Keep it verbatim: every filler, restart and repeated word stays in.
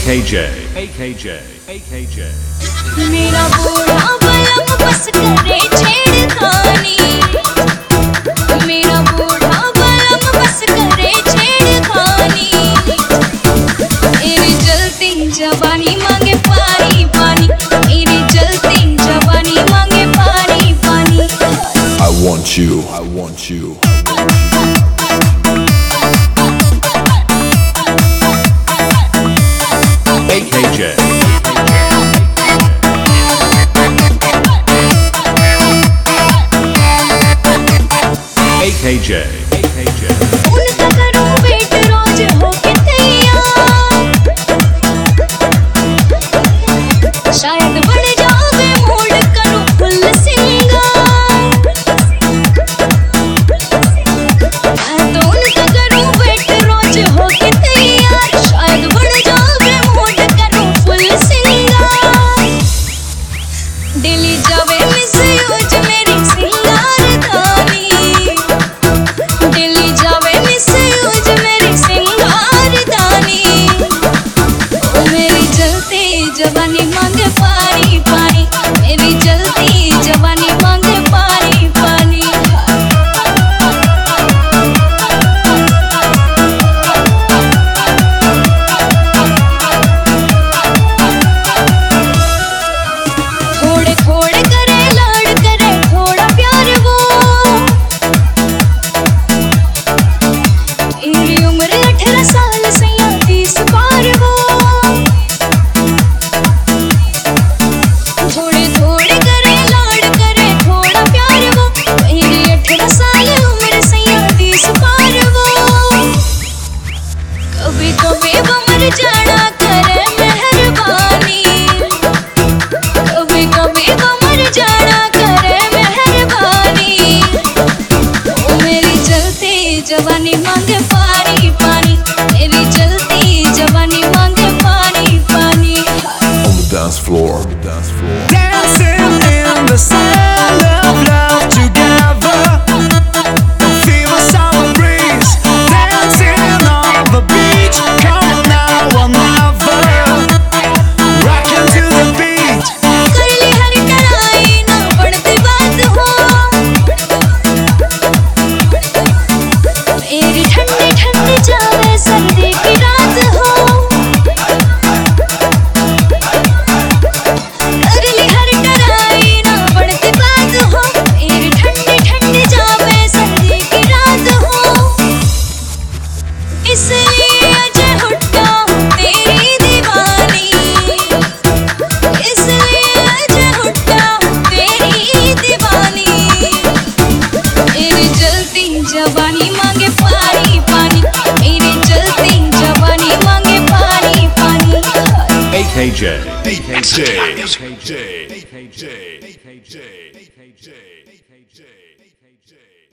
K J, A K J, A K J. मेरा बूढ़ा बलम बस करे छेड़खानी, मेरा बूढ़ा बलम बस करे छेड़खानी। मेरी जलती जवानी मांगे पानी पानी, मेरी जलती जवानी मांगे पानी पानी। I want you, I want you. A K J. A K J. A K J. उनका करूं वेट रोज होके तैयार, शायद बढ़ जावे मूड करूं फुल सिंगार। मैं तो उनका करूं वेट रोज होके तैयार, शायद बढ़ जावे मूड करूं फुल सिंगार। डेली जावे मिस यूज मेरी सिंगार दानी, दिल्ली जावे मिस यूज मेरी सिंगार दानी। ओ मेरी जलती जवानी मांगे पानी पानी, मेरी जलती जवानी मांगे पानी पानी। थोड़े थोड़े करे लाड करे थोड़ा प्यार वो, मेरी उम्र अठारह साल सैया तीस पार वो। थोड़े थोड़े करे लाड करे थोड़ा प्यार वो, मेरी अठारह साल उम्र सैया तीस पार वो। कभी कभी वो मर जाना करे मेहरबानी, कभी कभी वो मर जाना करे मेहरबानी। ओ मेरी जलती जवानी मांगे पानी पानी, मेरी जलती जवानी मांगे पानी पानी। On the dance floor, on the dance floor. Dancing in the sun of love together. Feel the summer breeze. Dancing on the beach. Come on now or never. Rocking to the beat. कर ली हर तराई ना पड़ती बात हो, मेरी ठंडी ठंडी जावे सर्दी की रात हो। कर ली हर तराई ना पड़ती बात हो, मेरी ठंडी ठंडी जावे सर्दी की रात हो। इसलिए अजय हुड्डा हूँ तेरी दीवानी, इसलिए अजय हुड्डा हूँ तेरी दीवानी। मेरी जलती जवानी मांगे पानी पानी, मेरी जलती जवानी मांगे पानी पानी। A K J. D J, A K J. D J, A K J. A K J. A K J.